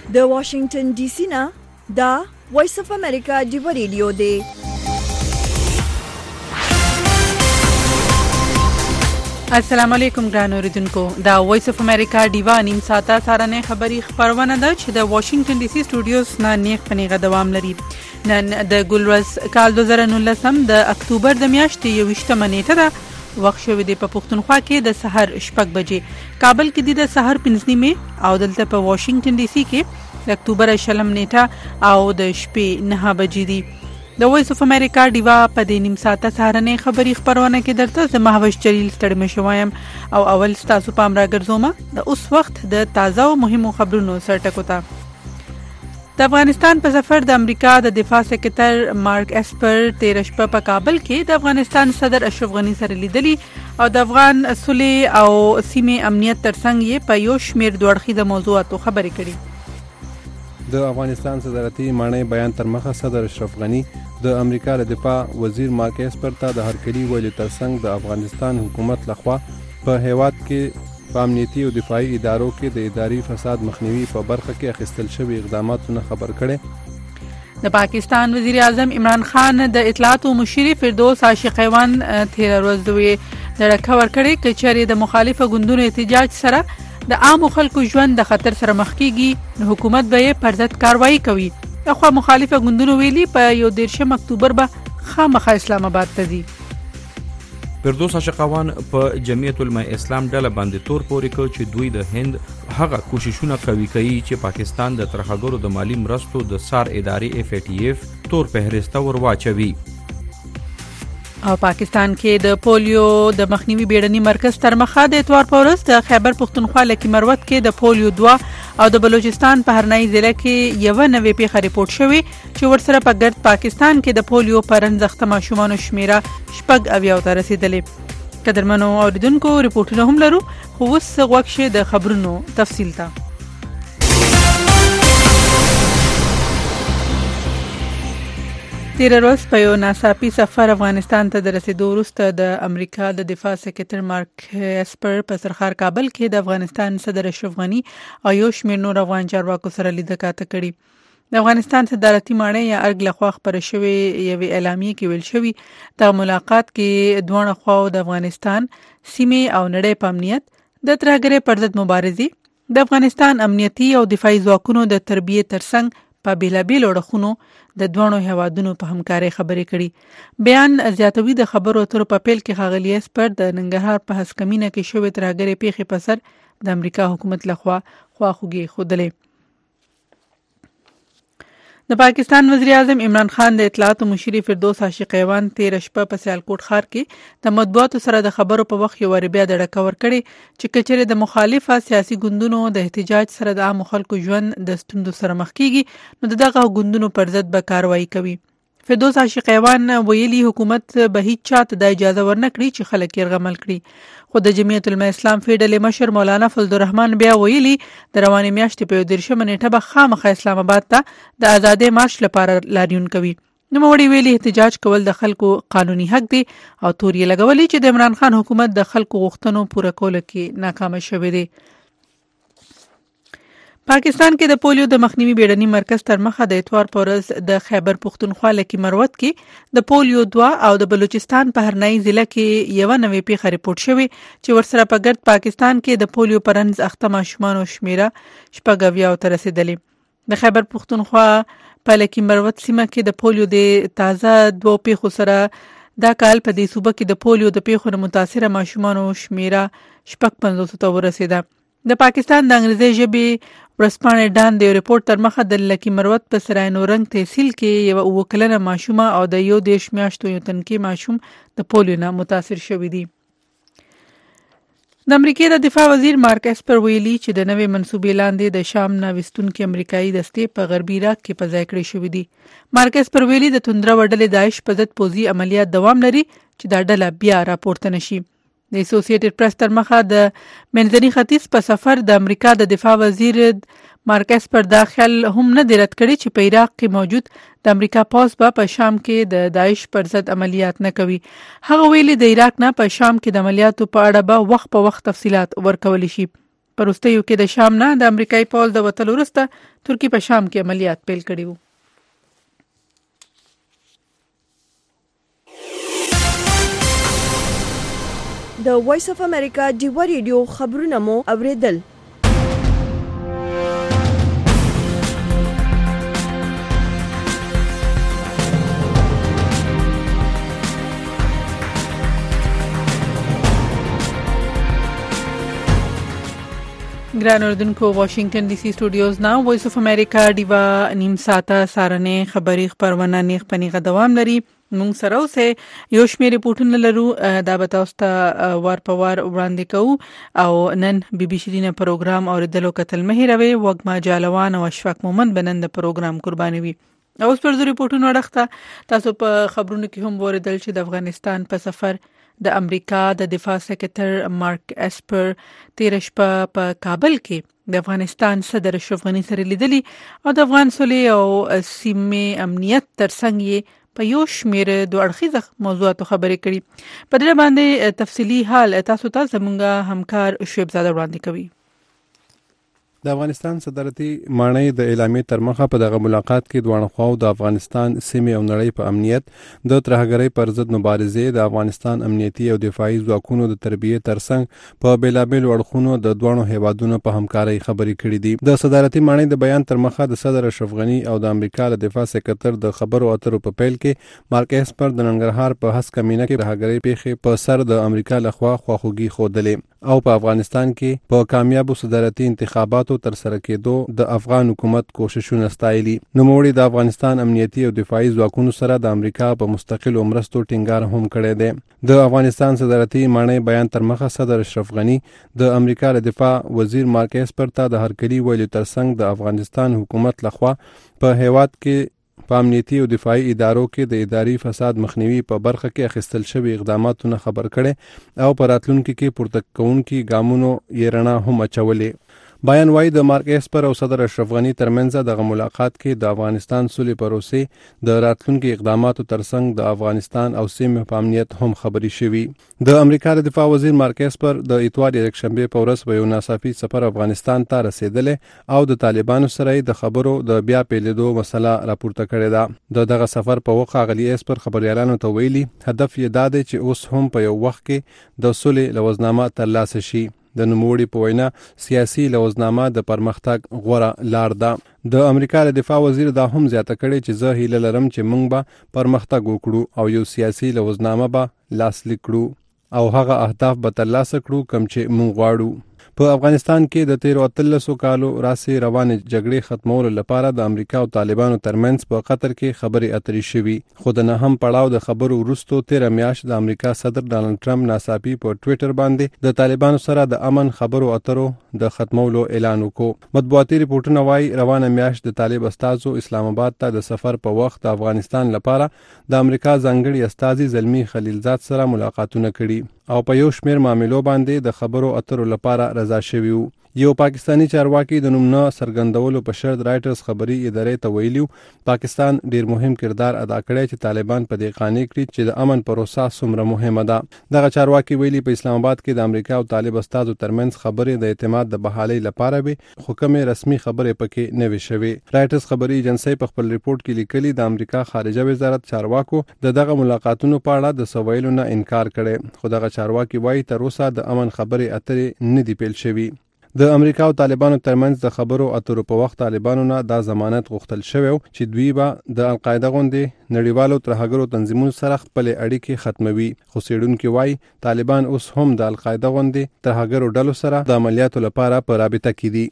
د واشنگټن ډي سي نه دا وایس اف امریکا ډیو ریډیو دی. السلام علیکم ګران اوریدونکو، دا وایس اف امریکا ډیوا نیم ساعته سارنه خبری خبرونه ده چې د واشنگټن ډي سي سټوډیوز نه نیغ پنیغه دوام لري. نن د ګلورز کال 2019 د اکتوبر د میاشتې 21 نیټه ده. وخت شوی دی په پښتونخوا کې د سحر 6 بجې، کابل کې د سحر 5 نیمه او دلته په واشنگټن ډي سي کې د اکتوبر 20 نیټه او د شپې 9 بجې دي. د وایس اف امریکا ډیوا په دې نیم ساعته سهارنه خبری خبرونه کې درته زه مهوش جلیل ستړی مشوایم او اول تاسو پام راګرځوم د اوس وخت د تازه او مهمو خبرونو سرټکو ته. د افغانستان په سفر د امریکا د دفاع سکرټر مارک اسپر 13 شپه په کابل کې د افغانستان صدر اشرف غنی سره لیدلی او د افغان صلح او سیمه امنیت ترڅنګ یې په یو شمیر دوړخیزه موضوعاتو خبرې کړي. د افغانستان صدارتي مانای بیان تر مخه صدر اشرف غنی د امریکا د دفاع وزیر مارک اسپر ته د هرکلي ویلو ترڅنګ د افغانستان حکومت لخوا په هیواد کې په امنیتي او دفاعي ادارو کې د اداري فساد مخنیوي په برخه کې اخیستل شوی اقداماتونه خبر کړي. د پاکستان وزیر اعظم عمران خان د اطلاعات او مشیر فردوس عاشقیوان 13 ورځې د راکور کړي چې چېرې د مخالفه ګوندونو احتجاج سره د عام خلکو ژوند د خطر سره مخ کیږي، حکومت به یې پر ضد کاروایی کوي. اخوا مخالفه ګوندونو ویلي په 11 اکتوبر به خامخا اسلام آباد ته ځي. فردوس عاشقوان په جمعیت علماء اسلام ډله باندې تور پورې کړ چې دوی د هند هغه کوششونه قوي کوي چې پاکستان د ترهګرو د مالی مرستو د سار ادارې FATF تور فهرسته ور واچوي. او پاکستان کې د پولیو د مخنیوي بیړني مرکز تر مخه د اتوار په ورځ د خیبر پښتونخوا لکي مروت کې د پولیو 2 او د بلوچستان په هرنای ضلع کې یو نوې پیښه ریپورت شوې چې ورسره په ګرد پاکستان کې د پولیو پرنځخته ماشومان شمیره 6 اویا ته رسیدلې. قدرمنو اوریدونکو ریپورتونه هم لرو، خو اوس غوښ شه د خبرونو تفصیل ته. تیر ورځ په یو ناڅاپي سفر افغانستان ته د رسیدو وروسته د امریکا د دفاع سکرټر مارک اسپر په سرخار کابل کې د افغانستان صدر اشرف غنی او یو شمېر نور افغان چارواکو سره لیدنه کړې. د افغانستان صدارتي ماڼۍ یا ارګ لخوا خبرې شوې یوې اعلامیې کې ویل شوي د ملاقات کې دوه خواو د افغانستان سیمه او نړۍ په امنیت د ترهګرۍ پر ضد مبارزې د افغانستان امنیتي او دفاعي ځواکونو د تربیې ترڅنګ په بیلابیلو اړخونو د دوه هیوادونو په همکارۍ خبرې کړي. بیان زیاتوي د خبرو اترو په پیل کې ښاغلي اسپر د ننګرهار په هسکمینه کې شوې ترهګرۍ پیښې په سر د امریکا حکومت لخوا خواخوږي ښودلې. د پاکستان وزیر اعظم عمران خان د اطلاعات مشیر فردوس عاشقیوان 13 شپه په سیالکوټ ښار کې د مطبوعاتو سره د خبرو په وخت یو بیا د ډکور کړي چې کچره د مخالفه سیاسي ګوندونو د احتجاج سره د عام خلکو ژوند د ستوندو سره مخ کیږي نو دغه ګوندونو پر ضد به کاروایی کوي. فردوس عاشقیوان ویلي حکومت به هیڅ چاته د اجازه ورنکړي چې خلک یې رغمل کړي. خو د جمعیت علماء اسلام فیډل مشر مولانا فضل الرحمن بیا ویلي د روانې میاشتې په 13 نیټه به خامخا اسلام آباد ته د آزادۍ مارش لپاره لاریون کوي. نوموړي ویلي احتجاج کول د خلکو قانوني حق دی او تور یې لګولي چې د عمران خان حکومت د خلکو غوښتنو پوره کولو کې ناکام شوی دی. پاکستان کې د پولیو د مخنیوي بیړني مرکز تر مخه د اتوار په ورځ د خیبر پښتونخوا لکي مروت کې د پولیو 2 او د بلوچستان په هرنای ضلع کې یو نوې پیښه ریپورت شوې چې ورسره په ګرد پاکستان کې د پولیو پرنځ اخته ماشومان شمیره 6 اویا ته رسیدلې. د خیبر پښتونخوا په لکي مروت سیمه کې د پولیو د تازه 2 پیښو سره دا کال په دې صوبه کې د پولیو د پیښو متاثره ماشومان شمیره 55 ته ورسیده. د پاکستان د انګریزي ژبې ورسپانې ډان د ریپورت تر مخه د لکي مروت په سرای نورنګ تحصیل کې یو وکلنه ماشومه او د 11 میاشتو یو تنکي ماشوم د پولیو نه متاثر شوی دی. د امریکا د دفاع وزیر مارک اسپر ویلي چې د نوې منصوبې لاندې د شام نه وستونکي امریکایي دستې په غربي عراق کې په ځای کړی شوې دي. مارک اسپر ویلي د توندره وډلې داعش په ضد پوځي عملیات دوام لري چې دا ډله بیا راپورته نشي. د اسوسییټډ پریس تر مخه د منځني ختیځ په سفر د امریکا د دفاع وزیر مارک اسپر دا خیال هم نه دی رد کړی چې په عراق کې موجود د امریکا پوځ په شام کې د داعش پر ضد عملیات نه کوي. هغه ویلي د عراق نه په شام کې د عملیاتو په اړه به وخت په وخت تفصيلات ورکول شي. پروستیو کې د شام نه د امریکایي پول د وتلو وروسته ترکی په شام کې عملیات پیل کړي وو. د وایس اف امریکا ډیوا ریډیو خبرونه مو اوریدل. ګران اوردونکو واشنگټن ډي سي سټوډیوز نه وایس اف امریکا ډیوا نیم ساعته سارنې خبري خبرونه نیغ پنیغه دوام لري. مونږ سره اوسه یو شمېر ریپورتونه لرو دا به تاسو ته وار په وار وړاندې کوو او نن بي بي سي دینه پروګرام اوریدلو کتل مهیروي وګما جالوان او اشفاق مومن بنند پروګرام قرباني وي. اوس پر ریپورتونو وړاندې تاسو په خبرونو کې هم اوریدل چې د افغانستان په سفر د امریکا د دفاع سکرټر مارک اسپر 13 شپه په کابل کې د افغانستان صدر اشرف غنی سره لیدلی او د افغان صلح او سیمې امنیت ترڅنګ یې په یو شمېر دوه اړخیزه موضوعاتو خبرې کړي. په دې باندې تفصیلی حال تاسو ته زموږ همکار شعیب زاده وړاندې کوي. د افغانستان صدارتي ماڼۍ د اعلامیې تر مخه په دغه ملاقات کې دوه خواو د افغانستان سیمې او نړۍ په امنیت د ترهګرۍ پر ضد مبارزې د افغانستان امنیتي او دفاعي ځواکونو د تربیې ترڅنګ په بیلابېلو اړخونو د دوه هیوادونو په همکارۍ خبرې کړې دي. د صدارتي ماڼۍ د بیان تر مخه د صدر اشرف غنی او د امریکا د دفاع سکرټر د خبرو اترو په پیل کې مارک اسپر د ننګرهار په هسکه مینه کې ترهګرۍ پیښې په سر د امریکا لخوا خواخوږي ښودلې او په افغانستان کې په کامیابو صدارتي انتخاباتو تر سره کېدو د افغان حکومت کوششونه ستایلي. نوموړي د افغانستان امنیتي او دفاعي ځواکونو سره د امریکا په مستقلو مرستو ټینګار هم کړی دی. د افغانستان صدارتي ماڼۍ بیان تر مخه صدر اشرف غنی د امریکا د دفاع وزیر مارک اسپر ته د هرکلي ویلو ترڅنګ د افغانستان حکومت لخوا په هیواد کې په امنیتي او دفاعي ادارو کې د اداري فساد مخنیوي په برخه کې اخیستل شوی اقداماتونه خبر کړي او په راتلونکي کې پورته کوونکي ګامونو یې رڼا هم اچولې. بیان وايي د مارک اسپر او صدر اشرف غنی ترمنځ دغه ملاقات کې د افغانستان صلح پروسې د راتلونکي اقداماتو ترڅنګ د افغانستان او سیمې په امنیت هم خبرې شوې. د امریکا د دفاع وزیر مارک اسپر د اتوار یکشنبه په ورځ په یو ناڅاپي سفر افغانستان ته رسیدلې او د طالبانو سره د خبرو د بیا پیلېدو مسله راپورته کړې ده. دغه سفر په وخت غلی اسپر خبريالانو ته ویلي هدف یې دا دی چې اوس هم په یو وخت کې د صلح لوزنامه ترلاسه شي. د نوموړي په وینا سیاسي لوزنامه د پرمختګ غوره لار ده. د امریکا د دفاع وزیر دا هم زیاته کړې چې زه هیله لرم چې موږ به پرمختګ وکړو او یو سیاسي لوزنامه به لاسلیک کړو او هغه اهداف به ترلاسه کړو کوم چې موږ غواړو. په افغانستان کې د 13 کالو راسي روانې جګړې ختمولو لپاره د امریکا او طالبانو ترمنځ په قطر کې خبرې اترې شوي. خو د نه هم پړاو د خبرو وروسته 13 میاشت د امریکا صدر ډانلډ ټرمپ ناڅاپي په ټوئیټر باندې د طالبانو سره د امن خبرو اترو د ختمولو اعلان وکړ. مطبوعاتي ریپورتونه وايي روانه میاشت د طالب استازو اسلام آباد ته د سفر په وخت د افغانستان لپاره د امریکا ځانګړي استازي زلمی خلیلزاد سره ملاقاتونه کړي او په یو شمېر معاملو باندې د خبرو اترو لپاره رضا شوي وو. یو پاکستانی چارواکي د نوم نه څرګندولو په شرط رائټرز خبري ادارې ته ویلي پاکستان ډیر مهم کردار ادا کړی چې طالبان په دې قانع کړي چې د امن پروسه څومره مهمه ده. دغه چارواکي ویلي په اسلام آباد کې د امریکا او طالب استازو ترمنځ خبرې د اعتماد د بحالۍ لپاره وي خو کومې رسمي خبرې پکې نه وي شوې. رائټرز خبري ایجنسۍ په خپل ریپورت کې لیکلي د امریکا خارجه وزارت چارواکو دغه ملاقاتونو په اړه د سوالو نه انکار کړي خو دغه چارواکي وایي تر اوسه د امن خبرې اترې نه دی پیل شوي. د امریکا او طالبانو ترمنځ د خبرو اترو په وخت طالبانو نه دا ضمانت غوښتل شوی چې دوی به د القاعده غوندې نړیوالو ترهګرو تنظیمونو سره خپل اړیکې ختموي. خو څېړونکي وایي طالبان اوس هم د القاعده غوندې ترهګرو ډلو سره د عملیاتو لپاره په رابطه کې دي.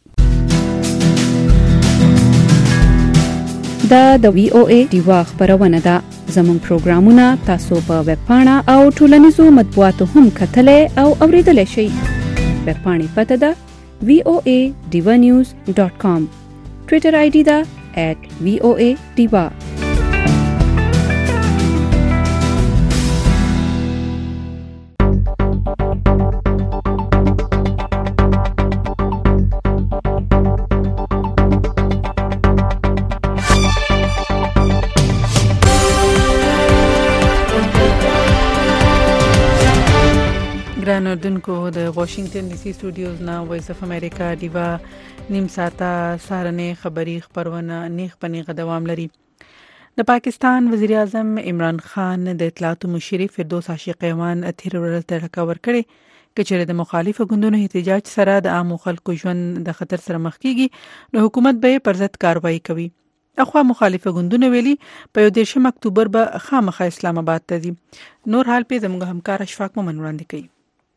دا د وی او ای ډیوا خبرونه ده. زموږ پروګرامونه تاسو په ویب پاڼه او ټولنیزو مطبوعاتو هم کتلای او اوریدلای شئ. ویب پاڼې پته ده voadivanews.com. Twitter ID da @voadiva. ګران اردوونکو د واشنگټن ډي سي سټوډیوز نه وایس اف امریکا دیوا نیم ساعته سارنې خبری خبرونه نیغ پنیغه دوام لري. د پاکستان وزیر اعظم عمران خان د اطلاعات مشر فردوس عاشقیوان تیر ورځ تړکا ورکړي چې د مخالفو ګوندونو احتجاج سره د عام خلکو ژوند د خطر سره مخ کیږي نو حکومت به پر ضد کاروایی کوي. اخوا مخالفه ګوندونه ویلي په 13 اکتوبر به خامخا اسلام آباد ته ځي. نور حال په زموږ همکار اشفاق مومن وړاندې کوي.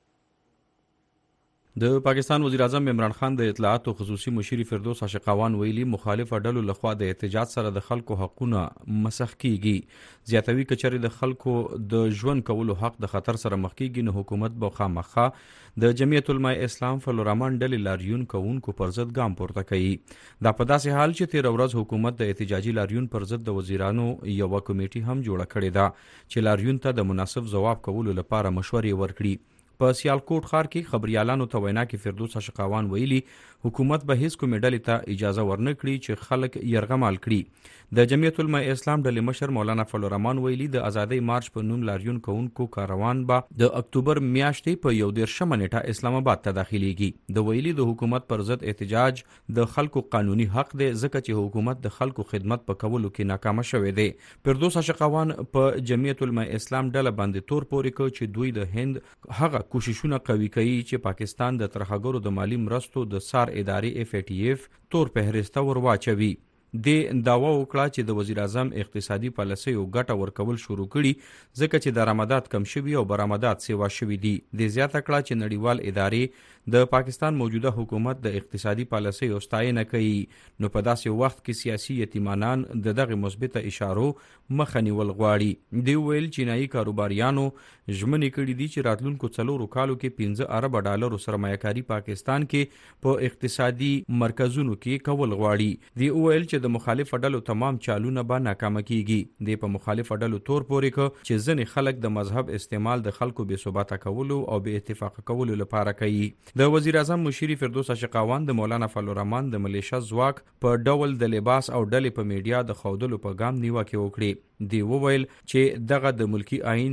د پاکستان وزیر اعظم عمران خان د اطلاعات او خصوصي مشر فردوس عاشقیوان ویلي مخالف ډلو لخوا د احتجاج سره د خلکو حقونه مسخ کیږي. زیاتوي کچري د خلکو د ژوند کولو حق د خطر سره مخ کیږي نو حکومت به خامخا د جمعیت العلماء اسلام فلورمان ډلې لاریون کوونکو پر ضد ګام پورته کوي. دا په داسې حال چې تیر ورځ حکومت د احتجاجي لاریون پر ضد د وزیرانو یو کمیټي هم جوړه کړې ده چې لاریون ته د مناسب ځواب کولو لپاره مشورې ورکړي. په سیالکوټ ښار کې خبريالانو ته وینا کې فردوس عاشقیوان ویلي حکومت به هیڅ کومې ډلې ته اجازه ورنکړي چې خلک یرغمال کړي. د جمعیت العلماء اسلام ډلې مشر مولانا فلورمان ویلي د ازادۍ مارچ په نوم لاریون کوونکو کاروان به د اکتوبر میاشتې په 11 نیټه اسلام آباد ته داخليږي. د ویلي د حکومت پر ضد احتجاج د خلکو قانوني حق دی ځکه چې حکومت د خلکو خدمت په کولو کې ناکام شوی دی. فردوس عاشقیوان په جمعیت العلماء اسلام ډله باندې تور پورې کړ چې دوی د هند هغه کوششونه قوي کوي چې پاکستان د ترهګرو د مالی مرستو د سار ادارې FATF تور فهرسته ور واچوي. د داوا وکړه چې د وزیر اعظم اقتصادي پالیسۍ او ګټه ورکول شروع کړي ځکه چې درآمدات کم شوي او برآمدات سیوا شوي دي. د زیاته کړه چې نړیوال ادارې د پاکستان موجوده حکومت د اقتصادي پالیسۍ او ستاینه کوي نو په داسې وخت کې سیاسي یتیمانان د دغه مثبته اشارو مخه نیول غواړي. دی ویل چینایي کاروباریانو ژمنې کړې دي چې راتلونکو 4 کالو کې 15 ارب ډالر سرمایه‌کاري پاکستان کې په اقتصادي مرکزونو کې کول غواړي. دی ویل چې د مخالف ډلو تمام چالونه به ناکامه کیږي. د په مخالف ډلو تور پورې ک چې ځنې خلک د مذهب استعمال د خلکو بې ثباته کولو او بې اتفاق کولو لپاره کوي. د وزیر اعظم مشر فردوس عاشقیوان د مولانا فلورمان د ملیشیا ځواک په ډول د لباس او ډلې په میډیا د خودلو په ګام نیوکه وکړي. دی وویل چې دغه د ملکی آئین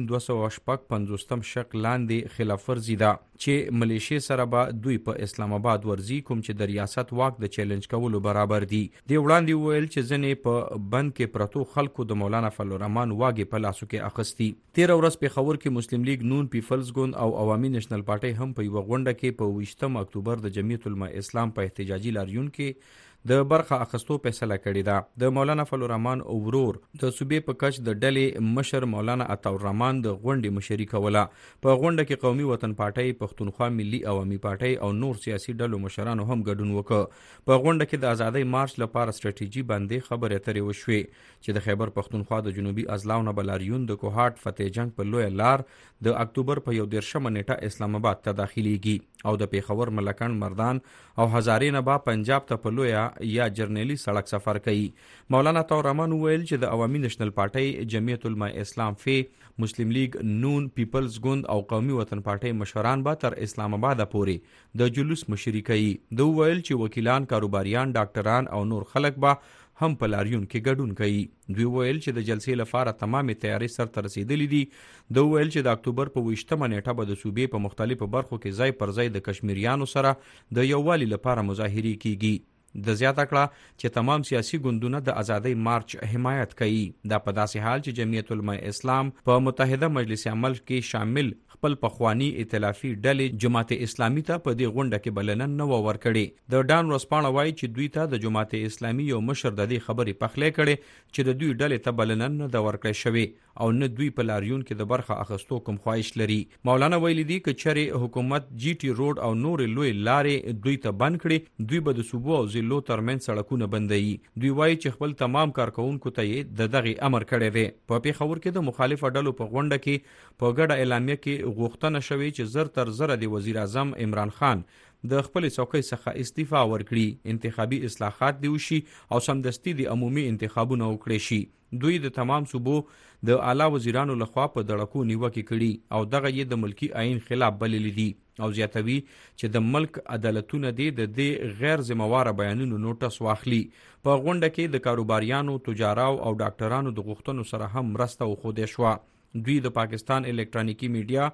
255 شق لاندې خلاف ورزي ده چې ملیشیا سره به دوی په اسلام آباد ورزي کوم چې د ریاست واک د چیلنج کولو برابر دي. دی وړاندې وویل چې ځنې په بند کې پرتو خلکو د مولانا فلورمان واګې په لاسو کې اخستي. تیر ورځ په خبر کې مسلم لیگ نون پیپلز ګوند او عوامي نېشنل پارټي هم په یو غونډه کې په 20 اکتوبر د جمعیت العلماء اسلام په احتجاجي لاریون کې د برخه اخستو فیصله کړې ده. د مولانا فلورمان ورور د صوبې په کچ د ډلې مشر مولانا عطاالرحمن د غونډې مشري کوله. په غونډه کې قومي وطن پارټي، پښتونخوا ملي عوامي پارټي او نور سیاسي ډلو مشرانو هم ګډون وکړ. په غونډه کې د ازادۍ مارچ لپاره ستراتیژي باندې خبرې اترې وشوې چې د خیبر پښتونخوا د جنوبي اضلاع نه بلاریون د کوهاټ فتح جنگ په لوی لار د اکتوبر په 11 نیټه اسلام آباد ته داخليږي او د پیښور ملکان مردان او هزارې نه با پنجاب ته په لوی یا جرنیلی سړک سفر کوي. مولانا عطاالرحمن ویل چې د عوامي نېشنل پارټي، جمعیت العلماء اسلام فی، مسلم لیگ نون پیپلز ګوند او قومي وطن پارټي مشران به تر اسلام آباد پورې د جلوس مشري کوي. د ویل چې وکیلان، کاروباریان، ډاکټران او نور خلک به هم په لاریون کې ګډون کوي. دوی ویل چې د جلسې لپاره تمامه تیاری سرته رسیدلې دي. د ویل چې د اکتوبر په 20 نیټه به د صوبې په مختلفو برخو کې ځای پر ځای د کشمیریانو سره د یووالي لپاره مظاهرې کیږي. د زیاته کړه چې تمام سیاسي ګوندونه د ازادۍ مارچ حمایت کوي. دا په داسې حال چې جمعیت العلماء اسلام په متحده مجلس عمل کې شامل خپل پخوانی ائتلافي ډلې جماعت اسلامي ته په دې غونډه کې بلنه نه ورکړي. د ډان ورسپانه وایي چې دوی ته د جماعت اسلامي یو مشر د دې خبرې پخلې کړي چې د دوی ډلې ته بلنه نه ورکړي شوی او نه دوی په لاریون کې د برخه اخستو کوم خواهش لري. مولانا ویلي دي چې چېرې حکومت GT روډ او نور لوی لارې دوی ته بند کړي دوی به د صوبو او ضلعو ترمنځ سړکونه بندوي. دوی وایي چې خپل تمام کارکونکو ته یې د دغه امر کړی دی. په پیښور کې د مخالفه ډلو په غونډه کې په ګډه اعلامیه کې غوښتنه شوې چې زر تر زر د وزیر اعظم عمران خان د خپل څوکۍ څخه استعفا ورکړي، انتخابي اصلاحات دی وشي او سمدستي د عمومي انتخابونو وکړي شي. دوی د تمام صوبو د اعلی وزیرانو لخوا په دړکو نیوکه کړي او دغه یې د ملکی آئین خلاف بللی دي او زیاتوي چې د ملک عدالتونه د دې غیر ذمہواره بیانونو نوټس واخلي. په غونډه کې د کاروباریانو، تجارو او ډاکټرانو د غوښتنو سره هم مرسته وخوده شو. دوی د پاکستان الکترونیکی میډیا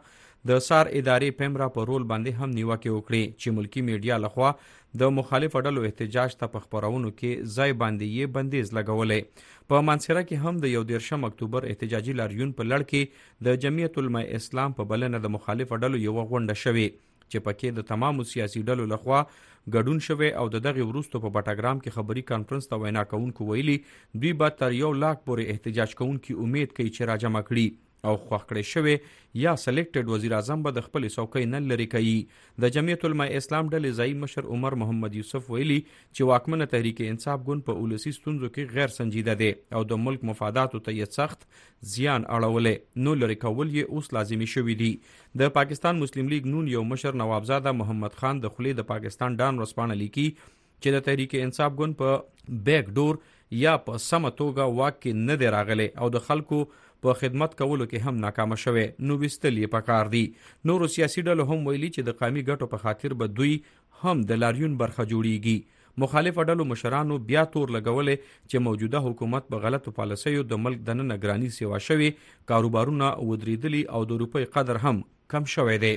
د سار ادارې پیمرا په رول باندې هم نیوکه وکړي چې ملکی میډیا لخوا د مخالف ډلو احتجاج ته په خبرونو کې ځای باندې یې بندیز لګولې. په مانسیرا کې هم د 11 اکتوبر احتجاجي لاریون په لړ کې د جمعیت العلماء اسلام په بلنه د مخالف ډلو یو غونډه شوې چې پکې د تمامو سیاسي ډلو لخوا ګډون شوی او د دغه وروسته په بټاګرام کې خبري کانفرنس ته وینا کوونکو ویلي دوی به تر 1 لک پورې احتجاج کوونکي امید کوي چې راجمع کړي او خوښ کړی شوی یا سلیکټډ وزیر اعظم به د خپل څوکۍ نه لري کوي. د جمعیت العلماء اسلام ډلې ځایي مشر عمر محمد یوسف ویلي چې واکمنه تحریک انصاف ګوند په ولسی ستونزو کې غیر سنجیده دی او د ملک مفاداتو ته یې سخت زیان اړولې نو لري کول یې اوس لازمي شوی دی. د پاکستان مسلم لیگ نون یو مشر نوابزاده محمد خان د خلی د پاکستان ډان ورسپانه لیکي چې د تحریک انصاف ګوند په بیک ډور یا په سمه توګه واک کې نه دی راغلی او د خلکو په خدمت کولو کې هم ناکامه شوه نو وستل یې پکار دی. نورو سیاسي ډلو هم ویلي چې د قومي ګټو په خاطر به دوی هم د لاریون برخه جوړیږي. مخالف ډلو مشرانو بیا تور لګولې چې موجوده حکومت په غلطو پالیسیو د ملک دننه ګرانی سیوا شوی کاروبارونه ودریدلی او د روپۍ قدر هم کم شوی دی.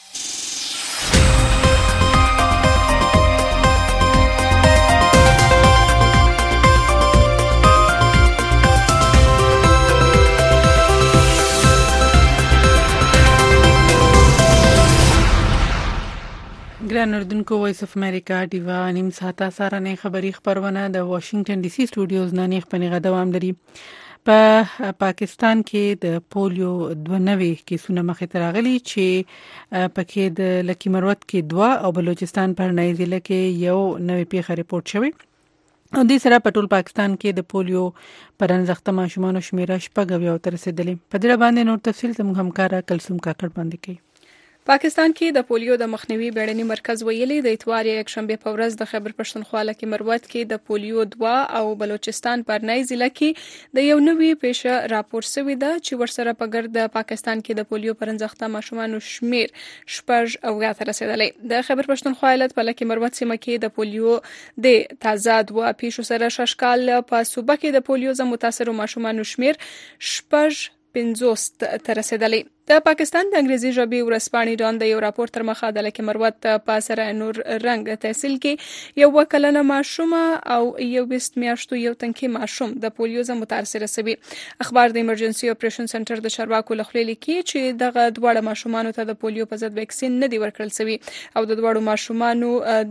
ګران اردوونکو وایس اف امریکا دیوا نیم ساعته سارنې خبری خبرونه د واشنگټن ډي سي سټوډیوز نه نیغ پنیغه دوام لري. په پاکستان کې د پولیو 92 کیسونه مخې ته راغلي چې پکې د لکی مروت کې 2 او بلوچستان په هرنای ضلع کې یو نوې پیښه ریپورت شوې. او د سره په ټول پاکستان کې د پولیو پرنځخته ماشومان شمیره شپږ او تر رسیدلې. په دې باندې نور تفصیل زموږ همکار کلثوم کاکړ باندې کوي. پاکستان کې د پولیو د مخنیوي بیړني مرکز ویلي د اتوار یک شنبه په ورځ د خیبر پښتونخوا لکه مروت کې د پولیو 2 او بلوچستان په هرنای ضلع کې د یو نوې پیښه راپور شوې ده چې ورسره په ګرد پاکستان کې د پولیو پرنځخته ماشومان شمیر شپږ او غاته رسیدلې. د خیبر پښتونخوا ولایت په لکه مروت سیمه کې د پولیو د تازه 2 پیښو سره ششکال په صوبه کې د پولیو ز متاثر ماشومان شمیر شپږ 50 ته رسیدلې. د پاکستان د انګریزي ژبې ورځپاڼې ډان د یو راپور تر مخه د لکه مروت په سره نور رنگ تحصیل کې یو وکلنه ماشومه او یو 20 میاشتو یو تنکي ماشوم د پولیو ز متاثر شوی. اخبار د ایمرجنسي اپریشن سنټر د چارواکو لخوا لیکي چې دغه دواړه ماشومان ته د پولیو په ضد ویکسین نه دی ورکړل شوی او د دواړو ماشومان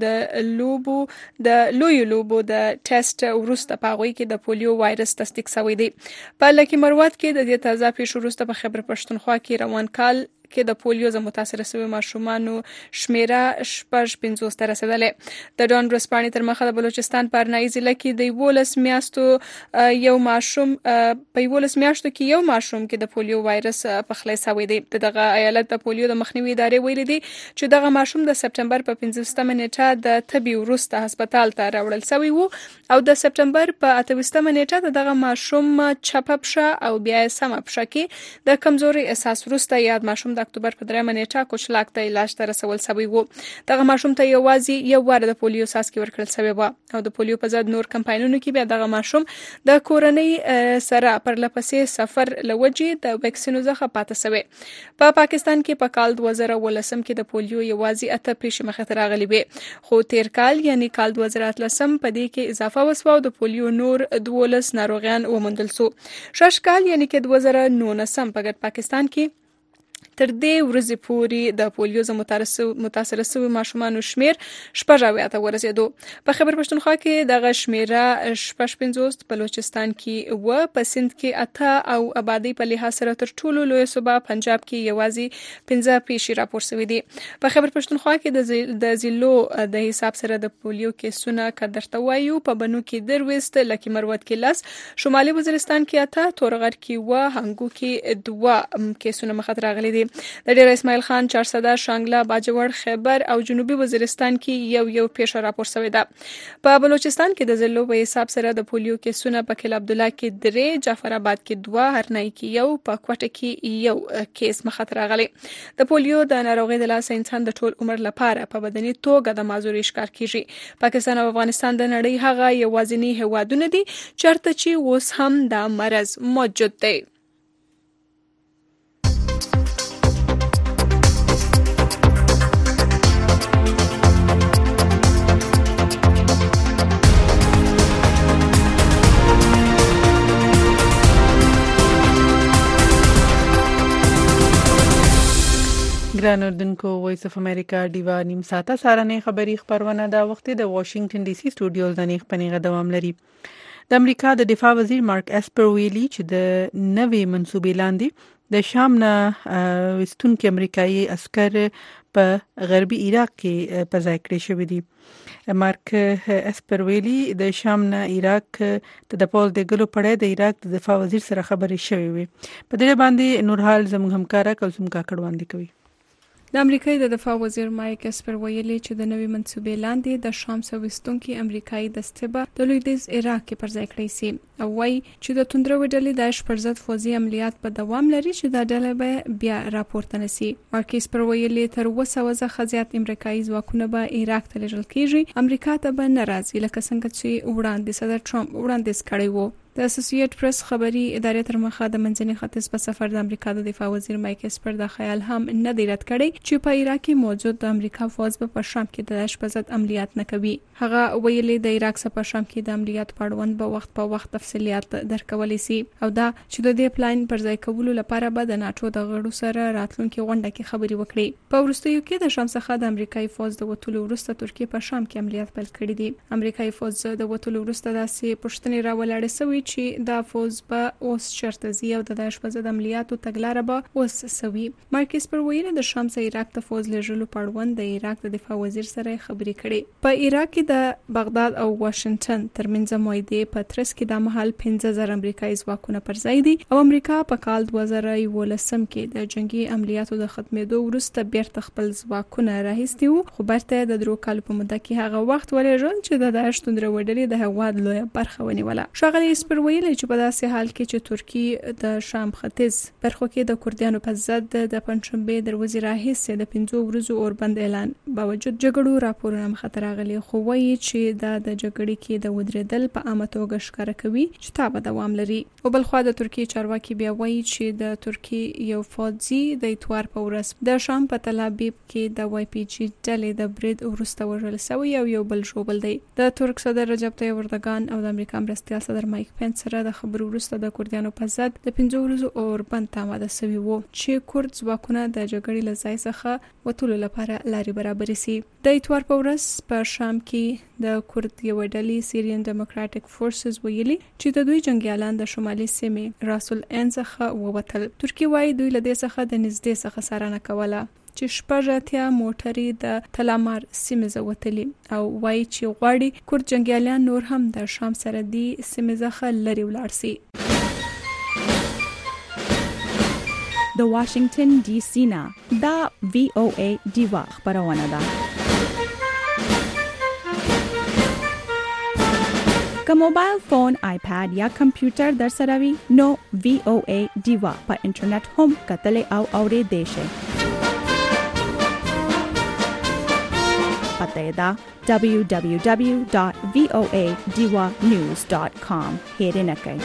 د لوی لوبو د ټیسټ وروسته په غوي کې د پولیو وایرس تصدیق شوی دی. په لکه مروت کې د دې تازه پیښو وروسته په خیبر پښتونخوا کې روان کال کې د پولیو ز متاثر شوی ماشومانو شمیره شپږ 50 ته رسیدلې. د ډان ورځپاڼې تر مخه د بلوچستان په هرنای ضلع کې د 12 میاشتو یو ماشوم په 12 میاشتو کې یو ماشوم کې د پولیو وایرس په خلی شوی دی. دغه ایالت د پولیو د مخنیوي ادارې ویلي دي چې دغه ماشوم د سپټمبر په 15مه نیټه د طبي وروسته هسپتال ته راوړل شوی وو او د سپټمبر په 28مه نیټه دغه ماشوم چپه پښه او بیا سمه پښه کې د کمزوري احساس وروسته یاد ماشوم د اکتوبر په 3مه نیټه کوچلاک ته علاج ته رسول شوی وو. دغه ماشوم ته یوازې یو وار د پولیو څاڅکي ورکړل شوی و او د پولیو په ضد نور کمپاینونو کې بیا دغه ماشوم د کورنۍ سره پر لپسې سفر لوجي د ویکسینو څخه پاتې شوی. په پاکستان کې په کال 2013 کې د پولیو یوازې 8 پیښې مخې ته راغلي وي خو تیر کال یعنی کال 2013 په دې کې اضافه وسو او د پولیو نور 12 ناروغان وموندل شو. شش کال یعنی کې 2019 په ګډ پاکستان کې تر دې ورځې پورې د پولیو ز متاثر شوی ماشومان شمیر شپږ ته ورسېدو. په خیبر پښتونخوا کې دغه شمیره شپږ 50 بلوچستان کې و په سند کې 8 او آبادی په لحاظ سره تر ټولو لوی صوبه پنجاب کې یوازې 15 پیښې راپور شوې دي. په خیبر پښتونخوا کې د ضلعو د حساب سره د پولیو کیسونه کډرته وایو په بنو کې درويست لکه مروت کې 10 شمالي وزیرستان کې 8 تورغر کې و هنګو کې 2 کیسونه مخ ته راغلي دي. د ډیر اسماعیل خان چارسده شانګله باجوړ خیبر او جنوبي وزیرستان کې یو پیښه راپور شوې ده. په بلوچستان کې د ضلعو په حساب سره د پولیو کیسونه په کل عبد الله کې 3 جعفر آباد کې 2 هرنای کې 1 په کوټه کې 1 کیس مخ ته راغلی. د پولیو د ناروغۍ د لاس انسان د ټول عمر لپاره په بدني توګه د معذوري ښکار کیږي. پاکستان او افغانستان د نړۍ هغه یوازینی هیوادونه دي چیرته چې اوس هم د مرض موجود دی. ګران اردوونکو وایس اف امریکا دیوا نیم ساعته سارنه خبری خبرونه دا وخت د واشنگټن ډي سي سټوډیوز د نیخ پنیغه دوام لري. د امریکا د دفاع وزیر مارک اسپر ویلي چې د نوې منسوبې لاندې د شام نه وستونکو امریکایي عسكر په غربي عراق کې په ځای کړی شوی دي. مارک اسپر ویلي د شام نه عراق ته د پول د ګلو پړې د عراق د دفاع وزیر سره خبرې شوې وي. په دې باندې نورحال زموږ همکارا کلثوم کاکړ وړاندې کوي. د امریکای د دفاع وزیر مایک اسپر ویلي چې د نوې منسوبې لاندې د شام سويستونکو امریکایي دستې به د لویدیځ عراق کې پر ځای کړی شي او وايي چې د توندرو ډلې د شپږ فوزي عملیات په دوام لري چې د ډلې به بیا راپورته نشي. مارک اسپر ویلي تر 200 خزيات امریکایي ځواکونه به عراق ته لېږل کیږي. امریکا ته به ناراضي لکه څنګه چې وړاندې صدر ټرمپ وړاندیز کړی وو. د اسوسییټ پریس خبري ادارې تر مخه د منځني ختیځ په سفر د امریکا د دفاع وزیر مایک اسپر د خیال هم نه دی رد کړی چې په عراق کې موجود د امریکا فوج په شام کې د داعش په ضد عملیات نه کوي. هغه ویلي د عراق څخه په شام کې د عملیات په اړوند په وخت تفصيلات درکولې سي او دا چې د دې پلان پر ځای کولو لپاره به د ناتو د غړو سره راتلونکي غونډه کې خبري وکړي. په وروستیو کې د شام څخه د امریکایي فوج د وټولو وروسته ترکیه په شام کې عملیات پیل کړي دي. امریکایي فوج د وټولو وروسته داسې پښتنې راولاړې سوي چې د فوج به اوس شرط زی او د داعش په ضد عملیاتو تګلارې به اوس سوي. مارک اسپر ویلي د شام څخه عراق ته فوج لېږلو په اړوند د عراق د دفاع وزیر سره خبري کړي. په عراق کې د بغداد او واشنگټن ترمنځ معاهده په ترڅ کې د مهال 15000 امریکایي ځواکونه پر ځای دي او امریکا په کال 2013 کې د جنگي عملیاتو د ختمېدو وروسته بیرته خپل ځواکونه راهستي وو خو برته د درو کال په موده کې هغه وخت ولېږل چې د داعش توندرو ډلې د هواد لوی برخه ونیوله. شاغلي اسپر ویلي چې په داسې حال کې چې ترکیه د شام ختیځ برخو کې د کوردیانو په ضد د پنځشنبه دروازې راهیسې د 15 ورځو اوربند اعلان باوجود جګړو راپورونه مخاطر غلي خو وایي چې د جګړې کې د ودرېدل په عامه توګه ښکاره کوي چې تا به دوام لري. او بل خو د ترکیه چارواکي بیا وایي چې د ترکیه یو فوجي د اتوار په ورځ د شام په تل ابیب کې د واي پی جی ډلې د برید ورسته وژل شوی او یو بل شوبل دی. د ترک صدر رجب طیب اردوغان او د امریکا مرستیال صدر مایک پنس سره د خبرو وروسته د کوردیانو په ضد د 15 ورځو اوربند تاماده شوی وو چې کورد ځواکونه د جګړې له ځای څخه وټولو لپاره لاري برابر شي. د اتوار په ورځ په شام کې د کورد یو ډلې سیریان ډیموکراټک فورسز ویلي چې د دوی جنگیالان د شمالي سیمې راسل ان څخه ووتل. ترکیه وايي دوی له دې څخه د نږدې څخه سره کوله چې شپږ موټرې د تلامار سیمه زوتلې او وايي چې غواړي کورد جنگیالان نور هم د شام سره دی سیمه څخه لري ولاړ شي. د واشنگټن ډي سي نه دا وی او ای دیوا خبرونه ده. که موبایل فون، آیپاد یا کمپیوټر در سره وي نو وی او ای دیوا په انټرنیټ هم کتلې او اورېدې شئ. پته دا www.voadiwanews.com هېر نه کړئ.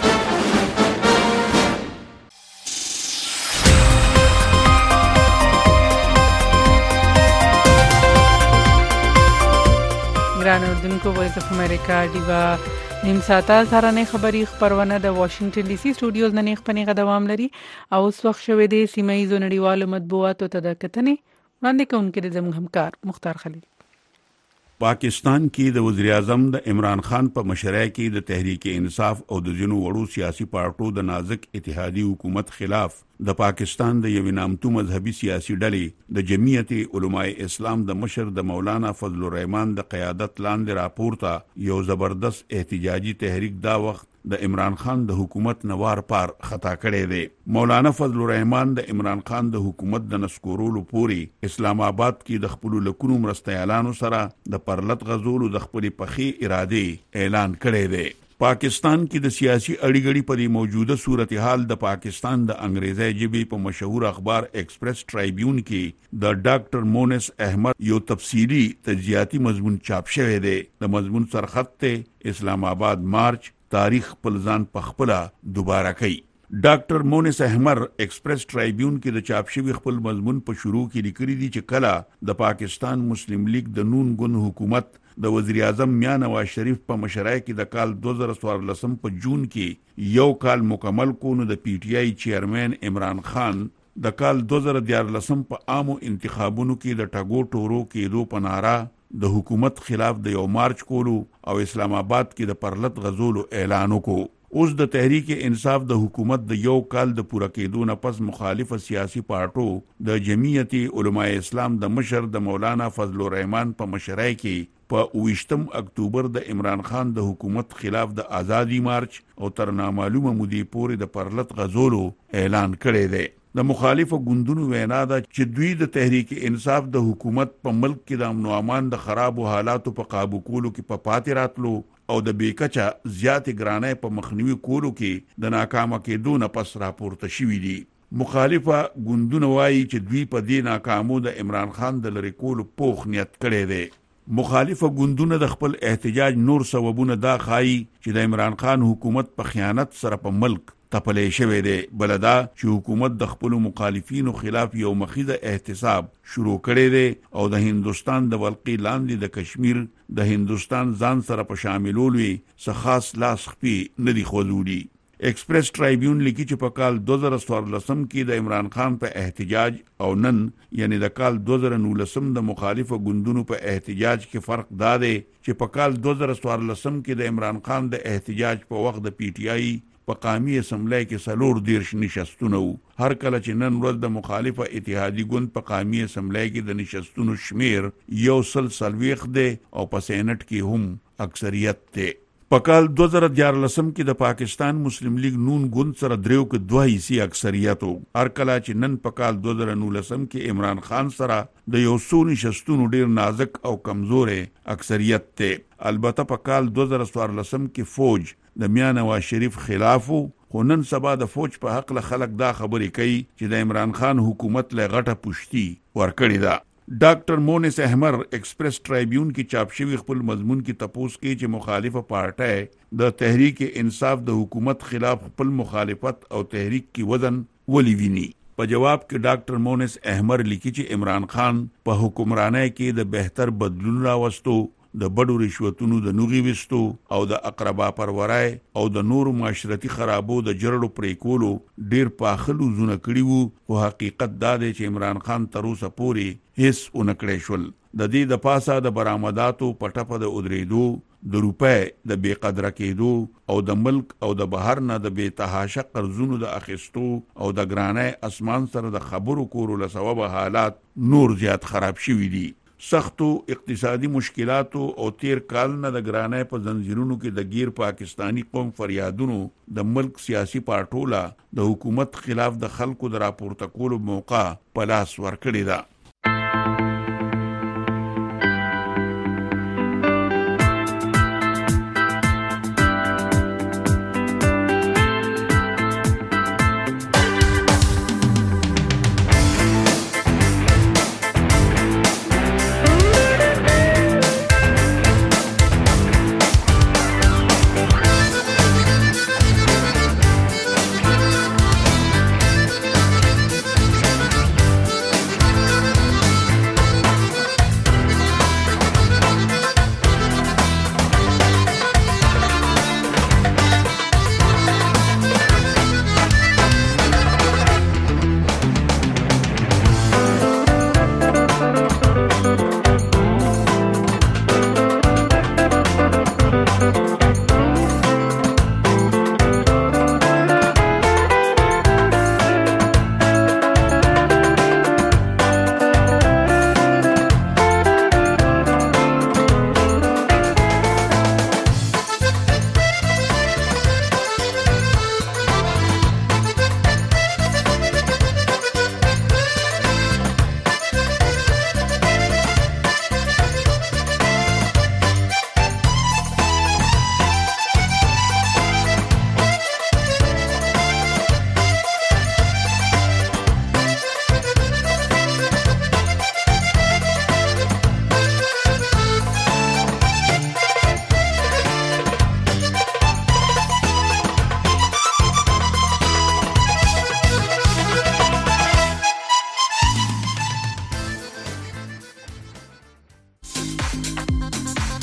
ګران اردوونکو وایس اف امریکا دیوا نیم ساعته سارنه خبری خبرونه د واشنگټن ډي سي سټوډیوز نه نیخ پنیغه دوام لري او اوس وخت شوه د سیمایي نړیوالو مطبوعاتو ته د کتنې وړاندې کوونکې د زموږ همکار مختار خلیل. پاکستان کې د وزیر اعظم د عمران خان په مشرۍ کې د تحریک انصاف او د جنو وړو سیاسي پارټو د نازک اتحادی حکومت خلاف د پاکستان د یو نامتو مذهبي سیاسي ډلې د جمعیت علماء اسلام د مشر د مولانا فضل الرحمن د قیادت لاندې راپورته یو زبردست احتجاجي تحریک دا وخت د عمران خان د حکومت نوار پار خطا کړی دی. مولانا فضل الرحمن د عمران خان د حکومت د نسکورولو پوري اسلام آباد کې د خپل لکونو مرستيالانو سره د پرلط غزولو د خپل پخې اراده اعلان کړی دی. پاکستان کې د سیاسي اړیګړي په موجوده صورتحال د پاکستان د انګریزي ژبې په مشهور اخبار ایکسپریس ټرایبیون کې د ډاکټر مونس احمد یو تفصیلی تجزیاتی مضمون چاپ شوی دی. د مضمون سرخط ته اسلام آباد مارچ تاریخ پلزان پخپلا دوباره کوي. ډاکټر مونس احمد ایکسپریس ټرایبیون کې د چاپ شوی خپل مضمون په شروع کې لیکلي دي چې کله د پاکستان مسلم لیگ د نون ګوند حکومت د وزیر اعظم میاں نواز شریف په مشرۍ کې د کال 2014 په جون کې یو کال مکمل کو نو د پی ټی آی چیئرمین عمران خان د کال 2014 په عامو انتخابونو کې د ټاګو ټورو کېدو په ناره د حکومت خلاف د یو مارچ کولو او اسلام آباد کې د پرلط غزولو اعلان وکړو. اوس د تحریک انصاف د حکومت د یو کال د پوره کېدو نه پس مخالفه سیاسي پارټو د جمعیت علماء اسلام د مشر د مولانا فضل الرحمن په مشرۍ کې په 28 اکتوبر د عمران خان د حکومت خلاف د آزادی مارچ او تر نامعلومه مودې پورې د پرلط غزولو اعلان کړی دی. د مخالفو ګوندونو وینا ده چې دوی د تحریک انصاف د حکومت په ملک کې د امن او امان د خرابو حالاتو په قابو کولو کې په پاتې راتلو او د بیکچا زیاتې ګرانۍ په مخنیوي کولو کې د ناکامه کېدو نه پس راپورته شوي دي. مخالفه ګوندونه وایي چې دوی په دې ناکامو د عمران خان د لری کولو پوخ نیت کړی دی. مخالفه ګوندونه د خپل احتجاج نور سببونه دا خایي چې د عمران خان حکومت په خیانت سره په ملک تپلې شوی دی. بلدا چې حکومت د خپل مخالفینو خلاف یو مخیزه احتساب شروع کړی دی او د هندستان د ولقې لاندې د کشمیر د هندستان ځان سره په شاملولو څخه خاص لاس خپې نه دی خوځولي. ایکسپریس ټرایبیون لیکي چې په کال 2014 کې د عمران خان په احتجاج او نن یعنی د کال 2019 د مخالفو ګوندونو په احتجاج کې فرق دا دی چې په کال 2014 کې د عمران خان د احتجاج په وخت د پی ټی آی په قومي اسمبلی کې 40 نشستونه وو. هر کله چې نن ورځ د مخالفه اتحادی ګوند په قومي اسمبلی کې د نشستونو شمیر 140 دی او په سینټ کې هم اکثریت دی. په کال 2014 کې د پاکستان مسلم لیگ نون ګوند سره دریو کې 2 حصي اکثریت وو. هر کله چې نن په کال 2019 کې عمران خان سره د یو څو نشستونو ډیر نازک او کمزورې اکثریت دی. البته په کال 2014 کې فوج د میاں نواز شریف خلافو، خو نن سبا د فوج په حق له خلک دا خبرې کوي چې د عمران خان حکومت له غټه پشتي ورکړی ده. ډاکټر مونس احمر ایکسپریس ټرایبیون کې چاپ شوی خپل مضمون کې تپوس کوي چې مخالفه پارټي د تحریک انصاف د حکومت خلاف خپل مخالفت او تحریک کی وزن ولې ویني. په جواب کې ډاکټر مونس احمر لیکي چې عمران خان په حکمرانۍ کې د بهتر بدلون راوستو، د بډو رشوتونو د نوغي وستو او د اقربا پرورای او د نورو معاشرتي خرابو د جرړو پرې کولو ډیر پاخلو زونه کړي وو. خو حقیقت دا دی چې عمران خان تر اوسه پورې هیڅ اونکړې شول. د دې د پاسه د برآمداتو پټپه د ودریدو، د روپۍ د بې قدره کېدو او د ملک او د بهر نه د بې تحاشه قرضونو د اخیستو او د ګرانۍ اسمان سره د خبرو کولو له سببه حالات نور زیات خراب شوي دي. سختو اقتصادي مشکلاتو او تیر کال نه د ګرانۍ په زنجیرونو کې د غیر پاکستانی قوم فریادونو د ملک سیاسي پارټولا د حکومت خلاف د خلکو د راپورته کولو موقع په لاس ورکړی ده.